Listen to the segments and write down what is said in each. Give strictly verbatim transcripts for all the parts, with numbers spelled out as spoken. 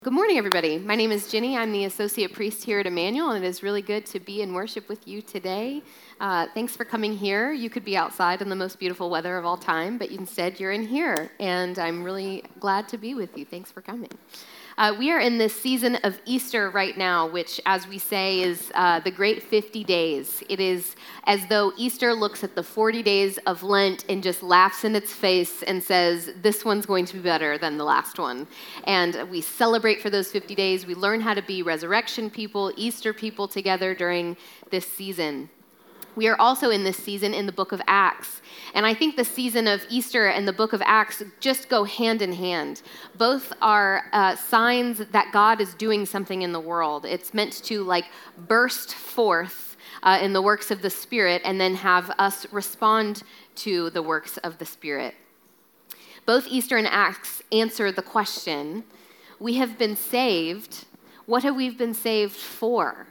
Good morning, everybody. My name is Jenny. I'm the associate priest here at Emmanuel, and it is really good to be in worship with you today. Uh, thanks for coming here. You could be outside in the most beautiful weather of all time, but instead you're in here, and I'm really glad to be with you. Thanks for coming. Uh, we are in this season of Easter right now, which, as we say, is uh, the great fifty days. It is as though Easter looks at the forty days of Lent and just laughs in its face and says, this one's going to be better than the last one. And we celebrate for those fifty days. We learn how to be resurrection people, Easter people together during this season. We are also in this season in the book of Acts. And I think the season of Easter and the book of Acts just go hand in hand. Both are uh, signs that God is doing something in the world. It's meant to like burst forth uh, in the works of the Spirit and then have us respond to the works of the Spirit. Both Easter and Acts answer the question, we have been saved. What have we been saved for?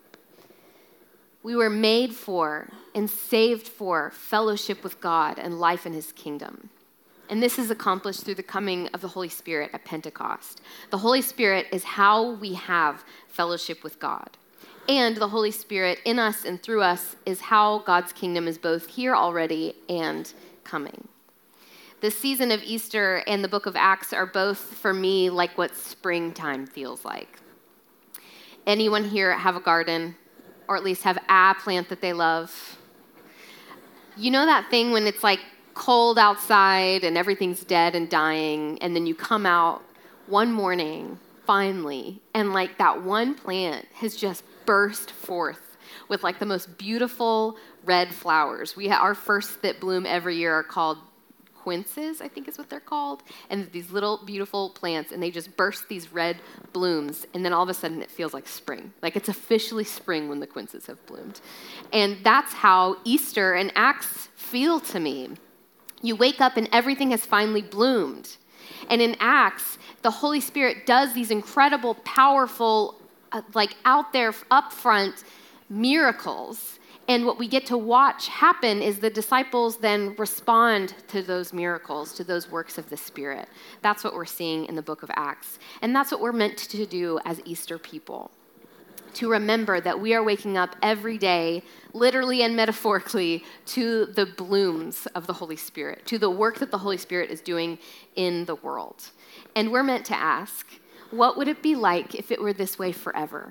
We were made for and saved for fellowship with God and life in his kingdom. And this is accomplished through the coming of the Holy Spirit at Pentecost. The Holy Spirit is how we have fellowship with God. And the Holy Spirit in us and through us is how God's kingdom is both here already and coming. The season of Easter and the book of Acts are both, for me, like what springtime feels like. Anyone here have a garden? Or at least have a plant that they love? You know that thing when it's like cold outside and everything's dead and dying, and then you come out one morning, finally, and like that one plant has just burst forth with like the most beautiful red flowers. We ha- our first that bloom every year are called quinces, I think is what they're called, and these little beautiful plants, and they just burst these red blooms, and then all of a sudden it feels like spring. Like it's officially spring when the quinces have bloomed. And that's how Easter and Acts feel to me. You wake up and everything has finally bloomed. And in Acts, the Holy Spirit does these incredible, powerful, uh, like out there, up front miracles. And what we get to watch happen is the disciples then respond to those miracles, to those works of the Spirit. That's what we're seeing in the book of Acts. And that's what we're meant to do as Easter people. To remember that we are waking up every day, literally and metaphorically, to the blooms of the Holy Spirit, to the work that the Holy Spirit is doing in the world. And we're meant to ask, what would it be like if it were this way forever?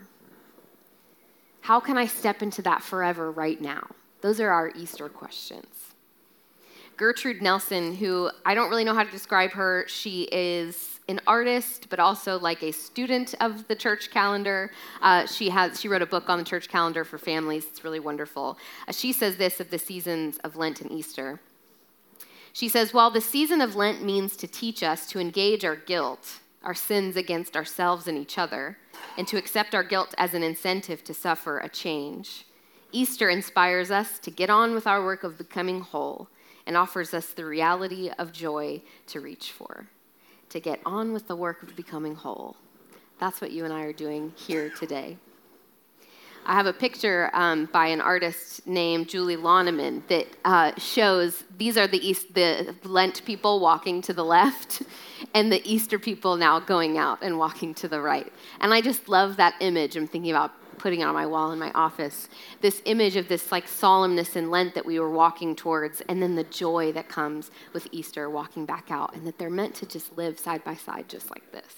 How can I step into that forever right now? Those are our Easter questions. Gertrude Nelson, who I don't really know how to describe her, she is an artist, but also like a student of the church calendar. Uh, she has she wrote a book on the church calendar for families. It's really wonderful. Uh, she says this of the seasons of Lent and Easter. She says, while the season of Lent means to teach us to engage our guilt, our sins against ourselves and each other, and to accept our guilt as an incentive to suffer a change, Easter inspires us to get on with our work of becoming whole and offers us the reality of joy to reach for. To get on with the work of becoming whole. That's what you and I are doing here today. I have a picture um, by an artist named Julie Loneman that uh, shows these are the East, the Lent people walking to the left and the Easter people now going out and walking to the right. And I just love that image. I'm thinking about putting it on my wall in my office. This image of this like solemnness in Lent that we were walking towards, and then the joy that comes with Easter walking back out, and that they're meant to just live side by side just like this.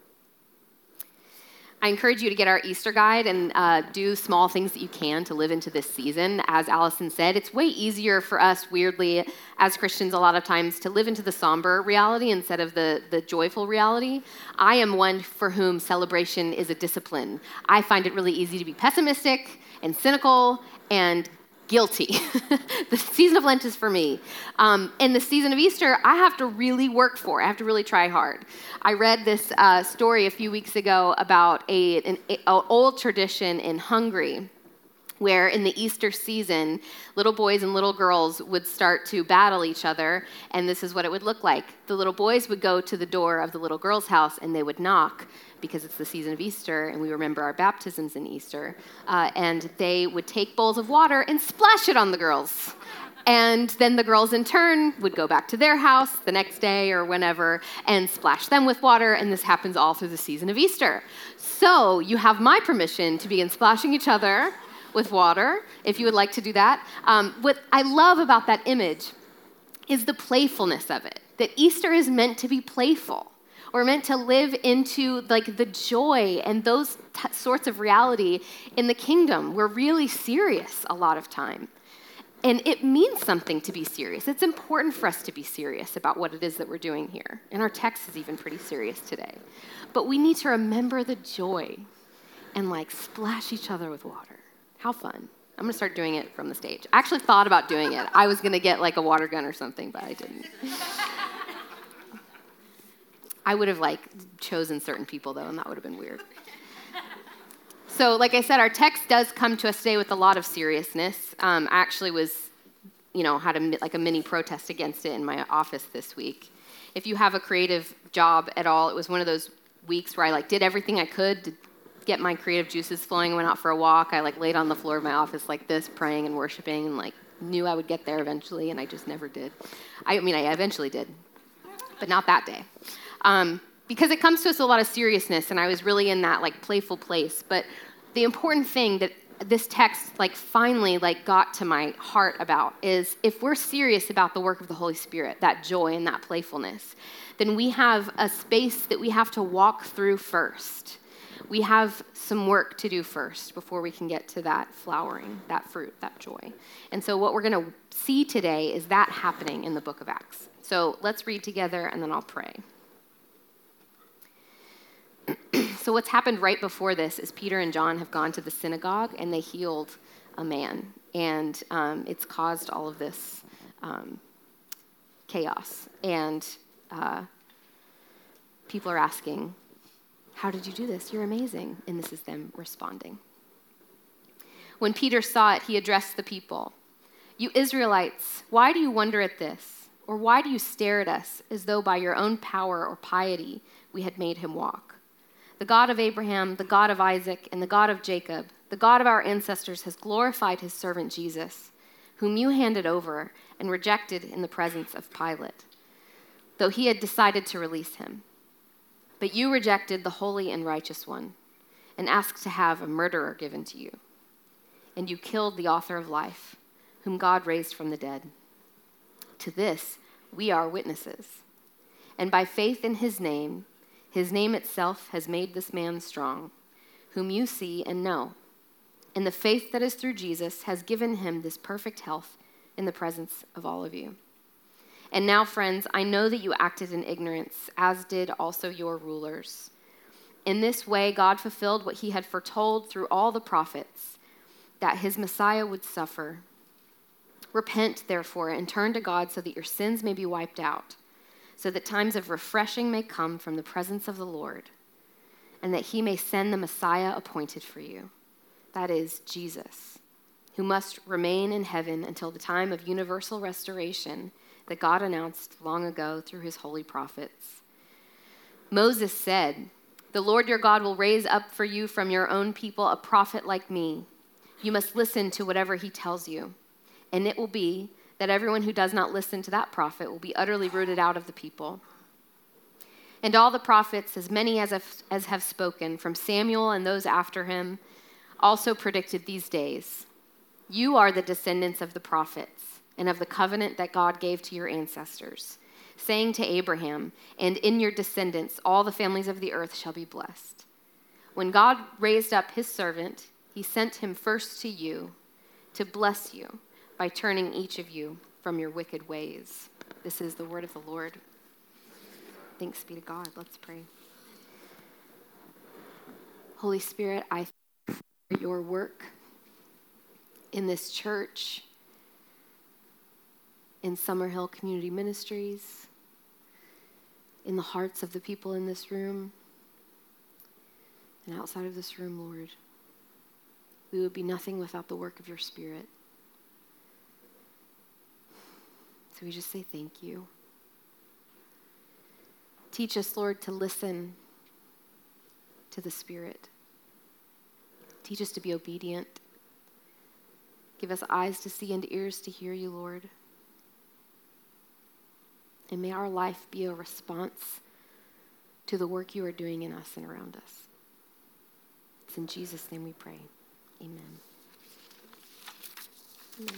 I encourage you to get our Easter guide and uh, do small things that you can to live into this season. As Allison said, it's way easier for us, weirdly, as Christians a lot of times, to live into the somber reality instead of the, the joyful reality. I am one for whom celebration is a discipline. I find it really easy to be pessimistic and cynical and guilty. The season of Lent is for me. Um, and the season of Easter, I have to really work for. I have to really try hard. I read this uh, story a few weeks ago about a, an, an old tradition in Hungary where in the Easter season, little boys and little girls would start to battle each other, and this is what it would look like. The little boys would go to the door of the little girl's house, and they would knock, because it's the season of Easter, and we remember our baptisms in Easter, uh, and they would take bowls of water and splash it on the girls. And then the girls in turn would go back to their house the next day or whenever and splash them with water, and this happens all through the season of Easter. So you have my permission to begin splashing each other with water, if you would like to do that. Um, what I love about that image is the playfulness of it, that Easter is meant to be playful. We're meant to live into like the joy and those t- sorts of reality in the kingdom. We're really serious a lot of time. And it means something to be serious. It's important for us to be serious about what it is that we're doing here. And our text is even pretty serious today. But we need to remember the joy and like splash each other with water. How fun. I'm gonna start doing it from the stage. I actually thought about doing it. I was gonna get like a water gun or something, but I didn't. I would have like chosen certain people though, and that would have been weird. So like I said, our text does come to us today with a lot of seriousness. Um, I actually was, you know, had a, like a mini protest against it in my office this week. If you have a creative job at all, it was one of those weeks where I like did everything I could to get my creative juices flowing. I went out for a walk. I like laid on the floor of my office like this, praying and worshiping, and like knew I would get there eventually, and I just never did. I mean, I eventually did, but not that day. Um, because it comes to us with a lot of seriousness, and I was really in that like playful place. But the important thing that this text like finally like got to my heart about is if we're serious about the work of the Holy Spirit, that joy and that playfulness, then we have a space that we have to walk through first. We have some work to do first before we can get to that flowering, that fruit, that joy. And so what we're going to see today is that happening in the book of Acts. So let's read together, and then I'll pray. So what's happened right before this is Peter and John have gone to the synagogue, and they healed a man. And um, it's caused all of this um, chaos. And uh, people are asking, how did you do this? You're amazing. And this is them responding. When Peter saw it, he addressed the people. You Israelites, why do you wonder at this? Or why do you stare at us as though by your own power or piety we had made him walk? The God of Abraham, the God of Isaac, and the God of Jacob, the God of our ancestors has glorified his servant Jesus, whom you handed over and rejected in the presence of Pilate, though he had decided to release him. But you rejected the holy and righteous one and asked to have a murderer given to you. And you killed the author of life, whom God raised from the dead. To this we are witnesses. And by faith in his name, his name itself has made this man strong, whom you see and know. And the faith that is through Jesus has given him this perfect health in the presence of all of you. And now, friends, I know that you acted in ignorance, as did also your rulers. In this way, God fulfilled what he had foretold through all the prophets, that his Messiah would suffer. Repent, therefore, and turn to God so that your sins may be wiped out, so that times of refreshing may come from the presence of the Lord, and that he may send the Messiah appointed for you, that is, Jesus, who must remain in heaven until the time of universal restoration that God announced long ago through his holy prophets. Moses said, "The Lord your God will raise up for you from your own people a prophet like me. You must listen to whatever he tells you. And it will be that everyone who does not listen to that prophet will be utterly rooted out of the people." And all the prophets, as many as have, as have spoken, from Samuel and those after him, also predicted these days. You are the descendants of the prophets and of the covenant that God gave to your ancestors, saying to Abraham, "And in your descendants all the families of the earth shall be blessed." When God raised up his servant, he sent him first to you to bless you by turning each of you from your wicked ways. This is the word of the Lord. Thanks be to God. Let's pray. Holy Spirit, I thank you for your work in this church, in Summerhill Community Ministries, in the hearts of the people in this room, and outside of this room, Lord. We would be nothing without the work of your Spirit. So we just say thank you. Teach us, Lord, to listen to the Spirit. Teach us to be obedient. Give us eyes to see and ears to hear you, Lord. And may our life be a response to the work you are doing in us and around us. It's in Jesus' name we pray. Amen. Amen.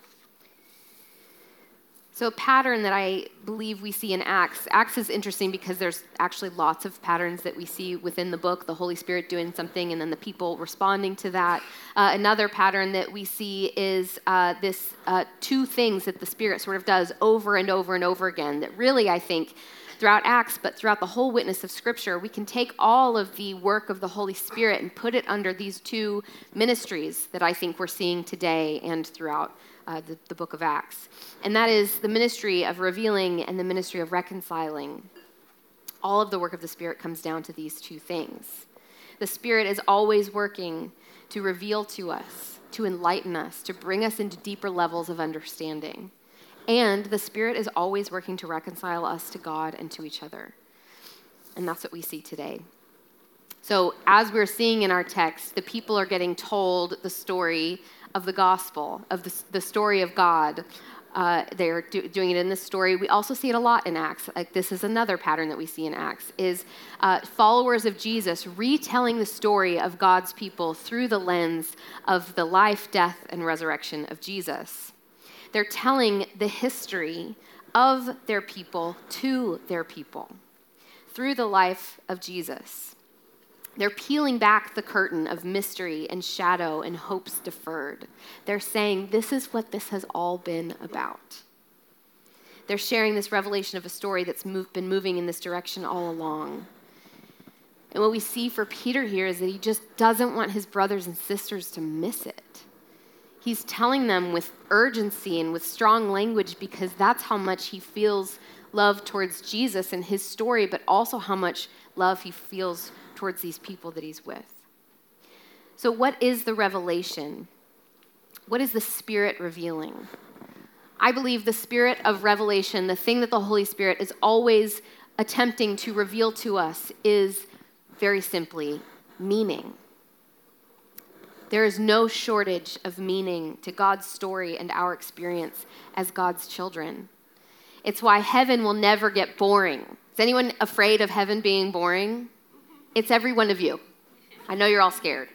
So a pattern that I believe we see in Acts, Acts is interesting because there's actually lots of patterns that we see within the book, the Holy Spirit doing something and then the people responding to that. Uh, another pattern that we see is uh, this uh, two things that the Spirit sort of does over and over and over again that really, I think, throughout Acts, but throughout the whole witness of Scripture, we can take all of the work of the Holy Spirit and put it under these two ministries that I think we're seeing today and throughout Uh, the, the book of Acts. And that is the ministry of revealing and the ministry of reconciling. All of the work of the Spirit comes down to these two things. The Spirit is always working to reveal to us, to enlighten us, to bring us into deeper levels of understanding. And the Spirit is always working to reconcile us to God and to each other. And that's what we see today. So as we're seeing in our text, the people are getting told the story of the gospel, of the, the story of God. Uh, they're do, doing it in this story. We also see it a lot in Acts. Like this is another pattern that we see in Acts, is uh, followers of Jesus retelling the story of God's people through the lens of the life, death, and resurrection of Jesus. They're telling the history of their people to their people through the life of Jesus. They're peeling back the curtain of mystery and shadow and hopes deferred. They're saying, this is what this has all been about. They're sharing this revelation of a story that's moved, been moving in this direction all along. And what we see for Peter here is that he just doesn't want his brothers and sisters to miss it. He's telling them with urgency and with strong language because that's how much he feels love towards Jesus and his story, but also how much love he feels towards these people that he's with. So what is the revelation? What is the Spirit revealing? I believe the spirit of revelation, the thing that the Holy Spirit is always attempting to reveal to us, is very simply meaning. There is no shortage of meaning to God's story and our experience as God's children. It's why heaven will never get boring. Is anyone afraid of heaven being boring? It's every one of you. I know you're all scared.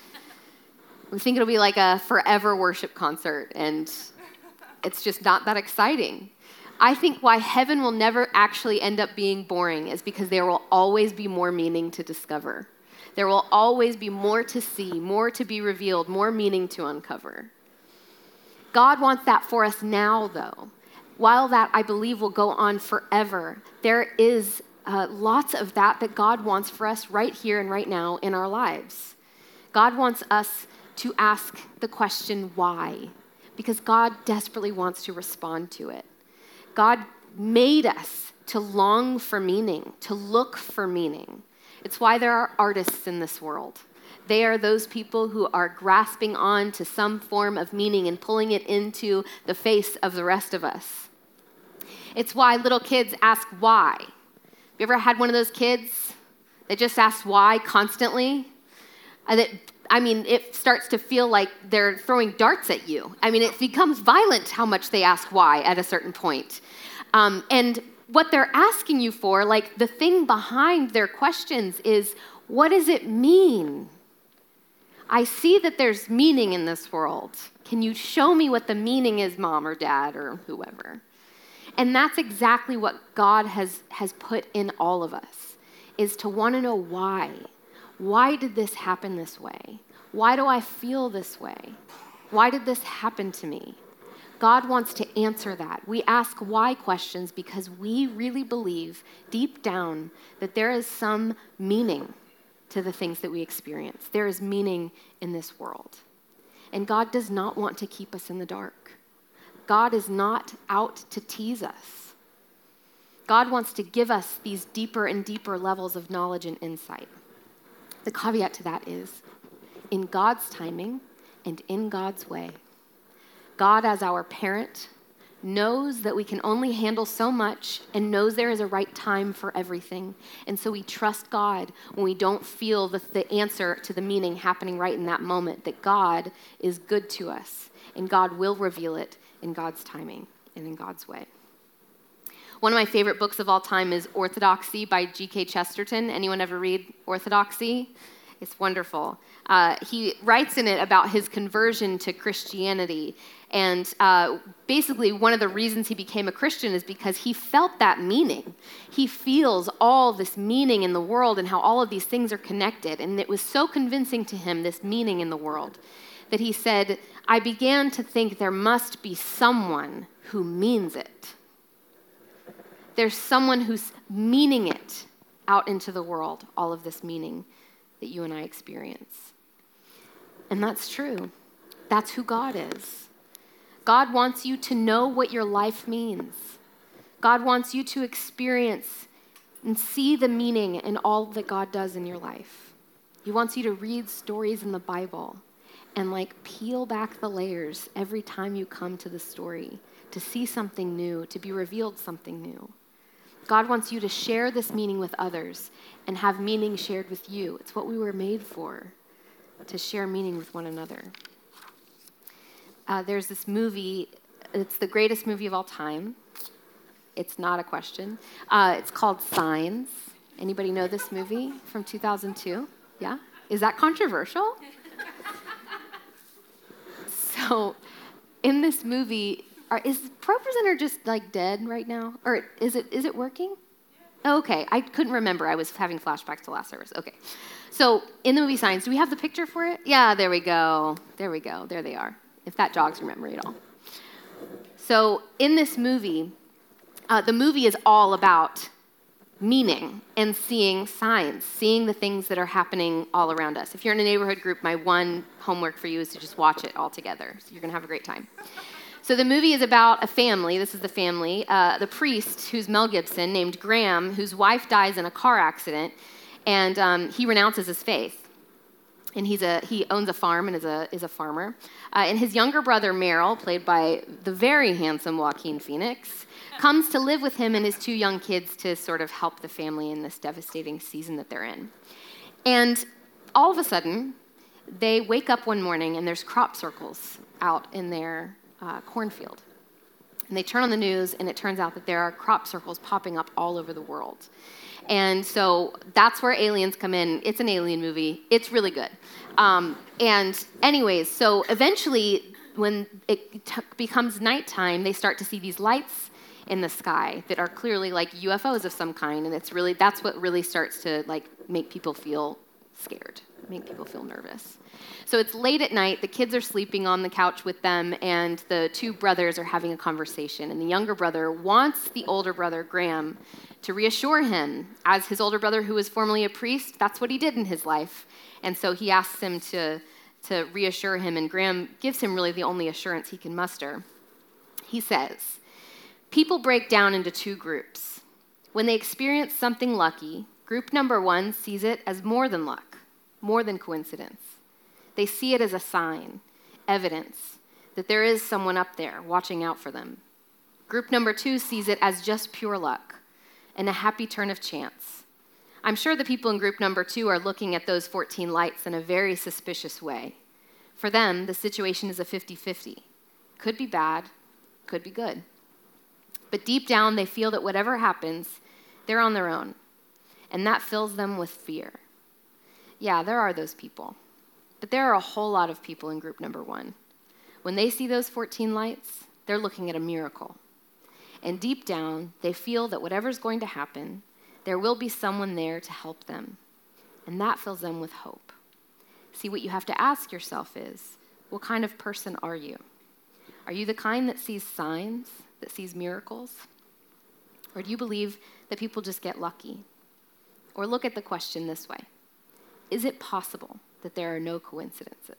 We think it'll be like a forever worship concert, and it's just not that exciting. I think why heaven will never actually end up being boring is because there will always be more meaning to discover. There will always be more to see, more to be revealed, more meaning to uncover. God wants that for us now, though. While that, I believe, will go on forever, there is uh, lots of that that God wants for us right here and right now in our lives. God wants us to ask the question, why? Because God desperately wants to respond to it. God made us to long for meaning, to look for meaning. It's why there are artists in this world. They are those people who are grasping on to some form of meaning and pulling it into the face of the rest of us. It's why little kids ask why. Have you ever had one of those kids that just asks why constantly? And that, I mean, it starts to feel like they're throwing darts at you. I mean, it becomes violent how much they ask why at a certain point. Um, and what they're asking you for, like the thing behind their questions is, what does it mean? I see that there's meaning in this world. Can you show me what the meaning is, mom or dad or whoever? And that's exactly what God has, has put in all of us, is to want to know why. Why did this happen this way? Why do I feel this way? Why did this happen to me? God wants to answer that. We ask why questions because we really believe deep down that there is some meaning to the things that we experience. There is meaning in this world. And God does not want to keep us in the dark. God is not out to tease us. God wants to give us these deeper and deeper levels of knowledge and insight. The caveat to that is, in God's timing and in God's way. God as our parent, knows that we can only handle so much and knows there is a right time for everything. And so we trust God when we don't feel the, the answer to the meaning happening right in that moment, that God is good to us and God will reveal it in God's timing and in God's way. One of my favorite books of all time is Orthodoxy by G K Chesterton. Anyone ever read Orthodoxy? It's wonderful. Uh, he writes in it about his conversion to Christianity. And uh, basically, one of the reasons he became a Christian is because he felt that meaning. He feels all this meaning in the world and how all of these things are connected. And it was so convincing to him, this meaning in the world, that he said, I began to think there must be someone who means it. There's someone who's meaning it out into the world, all of this meaning that you and I experience. And that's true. That's who God is. God wants you to know what your life means. God wants you to experience and see the meaning in all that God does in your life. He wants you to read stories in the Bible and like peel back the layers every time you come to the story, to see something new, to be revealed something new. God wants you to share this meaning with others and have meaning shared with you. It's what we were made for, to share meaning with one another. Uh, there's this movie, it's the greatest movie of all time. It's not a question. Uh, it's called Signs. Anybody know this movie from two thousand two? Yeah? Is that controversial? So, in this movie, are, is ProPresenter just like dead right now? Or is it is it working? Yeah. Okay, I couldn't remember. I was having flashbacks to last service. Okay. So, in the movie Signs, do we have the picture for it? Yeah, there we go. There we go. There they are. If that jogs your memory at all. So, in this movie, uh, the movie is all about meaning and seeing signs, seeing the things that are happening all around us. If you're in a neighborhood group, my one homework for you is to just watch it all together. So you're going to have a great time. So the movie is about a family. This is the family. Uh, the priest, who's Mel Gibson, named Graham, whose wife dies in a car accident, and um, he renounces his faith. And he's a he owns a farm and is a is a farmer. Uh, and his younger brother, Merrill, played by the very handsome Joaquin Phoenix, comes to live with him and his two young kids to sort of help the family in this devastating season that they're in. And all of a sudden, they wake up one morning and there's crop circles out in their uh, cornfield. And they turn on the news and it turns out that there are crop circles popping up all over the world. And so that's where aliens come in. It's an alien movie. It's really good. Um, and anyways, so eventually when it t- becomes nighttime, they start to see these lights in the sky that are clearly like U F Os of some kind. And it's really, that's what really starts to like make people feel scared, make people feel nervous. So it's late at night, the kids are sleeping on the couch with them, and the two brothers are having a conversation. And the younger brother wants the older brother, Graham, to reassure him. As his older brother, who was formerly a priest, that's what he did in his life. And so he asks him to, to reassure him, and Graham gives him really the only assurance he can muster. He says, people break down into two groups. When they experience something lucky, group number one sees it as more than luck, more than coincidence. They see it as a sign, evidence, that there is someone up there watching out for them. Group number two sees it as just pure luck and a happy turn of chance. I'm sure the people in group number two are looking at those fourteen lights in a very suspicious way. For them, the situation is a fifty-fifty. Could be bad, could be good. But deep down, they feel that whatever happens, they're on their own. And that fills them with fear. Yeah, there are those people. But there are a whole lot of people in group number one. When they see those fourteen lights, they're looking at a miracle. And deep down, they feel that whatever's going to happen, there will be someone there to help them. And that fills them with hope. See, what you have to ask yourself is, what kind of person are you? Are you the kind that sees signs, that sees miracles? Or do you believe that people just get lucky? Or look at the question this way. Is it possible that there are no coincidences?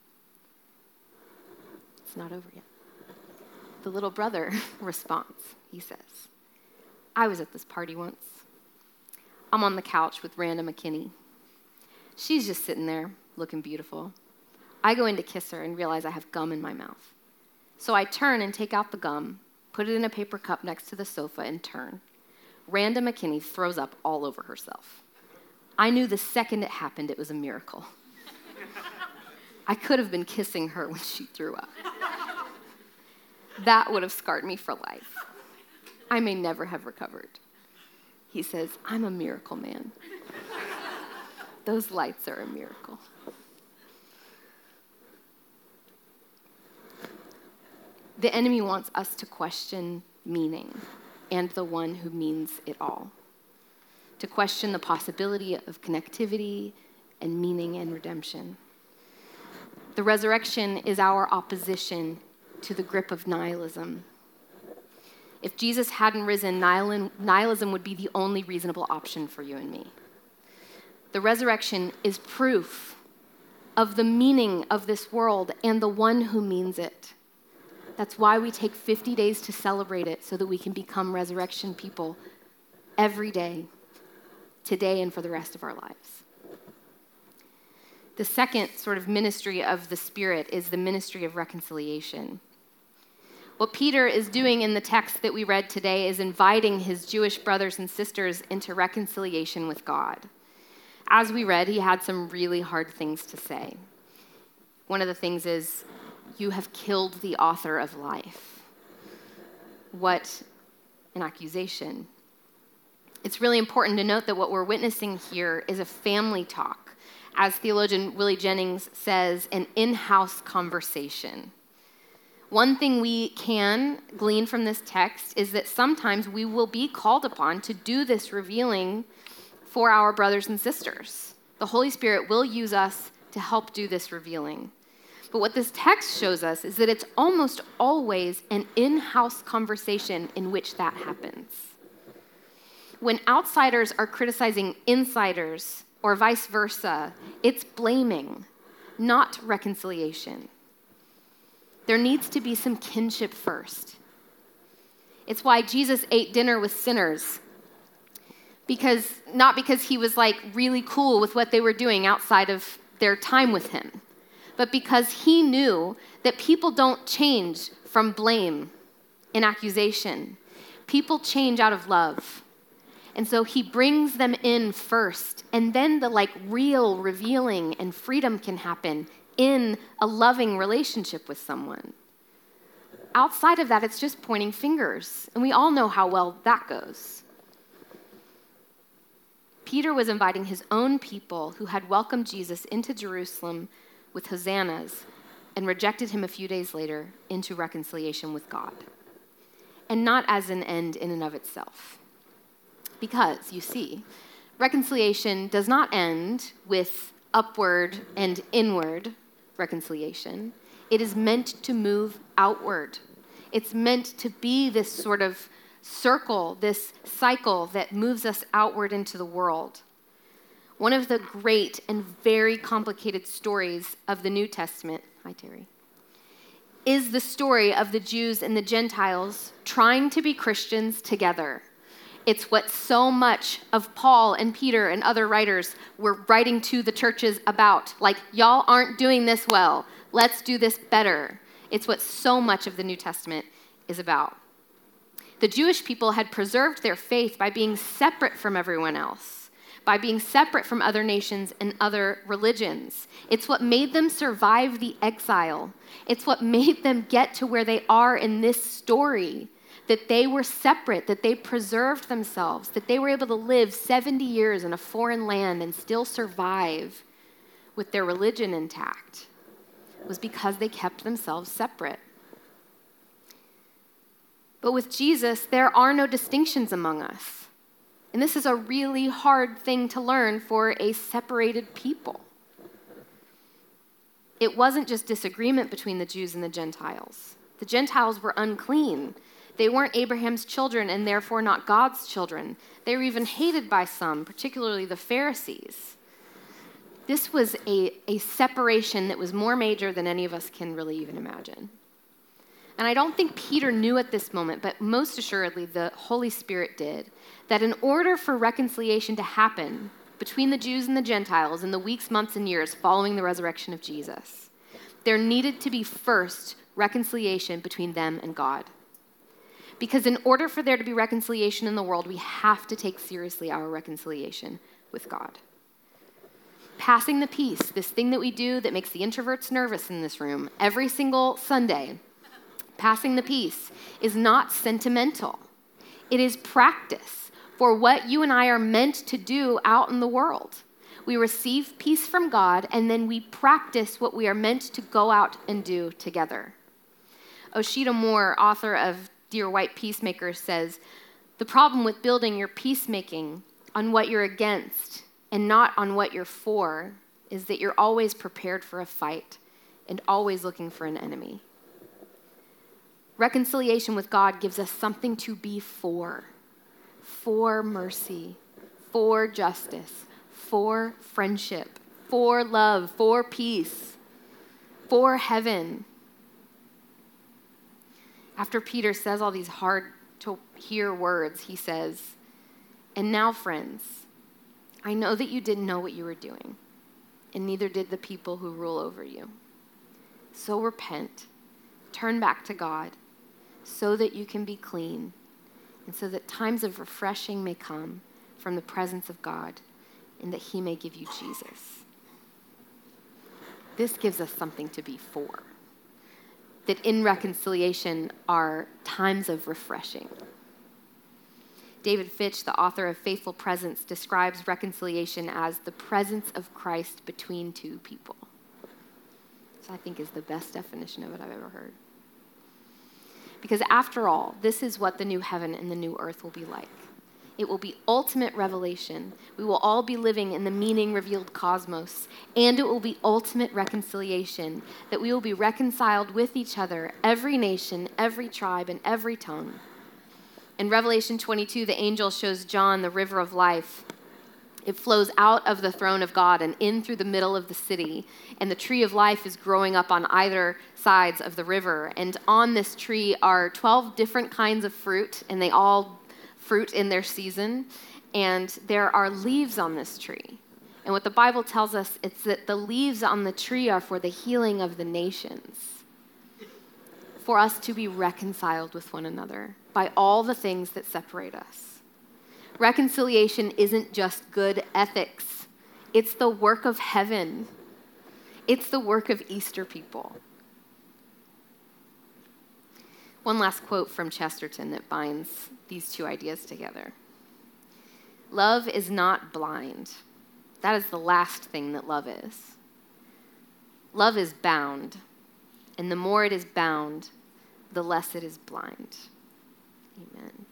It's not over yet. The little brother responds. He says, I was at this party once. I'm on the couch with Randa McKinney. She's just sitting there looking beautiful. I go in to kiss her and realize I have gum in my mouth. So I turn and take out the gum, put it in a paper cup next to the sofa, and turn. Randa McKinney throws up all over herself. I knew the second it happened it was a miracle. I could have been kissing her when she threw up. That would have scarred me for life. I may never have recovered. He says, I'm a miracle man. Those lights are a miracle. The enemy wants us to question meaning and the one who means it all. To question the possibility of connectivity and meaning and redemption. The resurrection is our opposition to the grip of nihilism. If Jesus hadn't risen, nihilism would be the only reasonable option for you and me. The resurrection is proof of the meaning of this world and the one who means it. That's why we take fifty days to celebrate it, so that we can become resurrection people every day, today and for the rest of our lives. The second sort of ministry of the Spirit is the ministry of reconciliation. What Peter is doing in the text that we read today is inviting his Jewish brothers and sisters into reconciliation with God. As we read, he had some really hard things to say. One of the things is, you have killed the author of life. What an accusation. It's really important to note that what we're witnessing here is a family talk. As theologian Willie Jennings says, an in-house conversation. One thing we can glean from this text is that sometimes we will be called upon to do this revealing for our brothers and sisters. The Holy Spirit will use us to help do this revealing. But what this text shows us is that it's almost always an in-house conversation in which that happens. When outsiders are criticizing insiders, or vice versa, it's blaming, not reconciliation. There needs to be some kinship first. It's why Jesus ate dinner with sinners. Because, not because he was like really cool with what they were doing outside of their time with him, but because he knew that people don't change from blame and accusation. People change out of love. And so he brings them in first, and then the like real revealing and freedom can happen in a loving relationship with someone. Outside of that, it's just pointing fingers, and we all know how well that goes. Peter was inviting his own people who had welcomed Jesus into Jerusalem with hosannas and rejected him a few days later into reconciliation with God. And not as an end in and of itself. Because, you see, reconciliation does not end with upward and inward reconciliation. It is meant to move outward. It's meant to be this sort of circle, this cycle that moves us outward into the world. One of the great and very complicated stories of the New Testament, hi Terry, is the story of the Jews and the Gentiles trying to be Christians together. It's what so much of Paul and Peter and other writers were writing to the churches about. Like, y'all aren't doing this well. Let's do this better. It's what so much of the New Testament is about. The Jewish people had preserved their faith by being separate from everyone else, by being separate from other nations and other religions. It's what made them survive the exile. It's what made them get to where they are in this story, that they were separate, that they preserved themselves, that they were able to live seventy years in a foreign land and still survive with their religion intact. It was because they kept themselves separate. But with Jesus, there are no distinctions among us. And this is a really hard thing to learn for a separated people. It wasn't just disagreement between the Jews and the Gentiles. The Gentiles were unclean. They weren't Abraham's children and therefore not God's children. They were even hated by some, particularly the Pharisees. This was a, a separation that was more major than any of us can really even imagine. And I don't think Peter knew at this moment, but most assuredly the Holy Spirit did, that in order for reconciliation to happen between the Jews and the Gentiles in the weeks, months, and years following the resurrection of Jesus, there needed to be first reconciliation between them and God. Because in order for there to be reconciliation in the world, we have to take seriously our reconciliation with God. Passing the peace, this thing that we do that makes the introverts nervous in this room every single Sunday, passing the peace is not sentimental. It is practice for what you and I are meant to do out in the world. We receive peace from God, and then we practice what we are meant to go out and do together. Oshita Moore, author of Dear White Peacemakers, says, the problem with building your peacemaking on what you're against and not on what you're for is that you're always prepared for a fight and always looking for an enemy. Reconciliation with God gives us something to be for, for mercy, for justice, for friendship, for love, for peace, for heaven. After Peter says all these hard to hear words, he says, and now, friends, I know that you didn't know what you were doing, and neither did the people who rule over you. So repent, turn back to God, so that you can be clean, and so that times of refreshing may come from the presence of God, and that he may give you Jesus. This gives us something to be for. That in reconciliation are times of refreshing. David Fitch, the author of Faithful Presence, describes reconciliation as the presence of Christ between two people. This, I think, is the best definition of it I've ever heard. Because after all, this is what the new heaven and the new earth will be like. It will be ultimate revelation. We will all be living in the meaning-revealed cosmos, and it will be ultimate reconciliation, that we will be reconciled with each other, every nation, every tribe, and every tongue. In Revelation twenty-two, the angel shows John the river of life. It flows out of the throne of God and in through the middle of the city, and the tree of life is growing up on either sides of the river. And on this tree are twelve different kinds of fruit, and they all fruit in their season, and there are leaves on this tree. And what the Bible tells us is that the leaves on the tree are for the healing of the nations, for us to be reconciled with one another by all the things that separate us. Reconciliation isn't just good ethics. It's the work of heaven. It's the work of Easter people. One last quote from Chesterton that binds these two ideas together. Love is not blind. That is the last thing that love is. Love is bound, and the more it is bound, the less it is blind. Amen.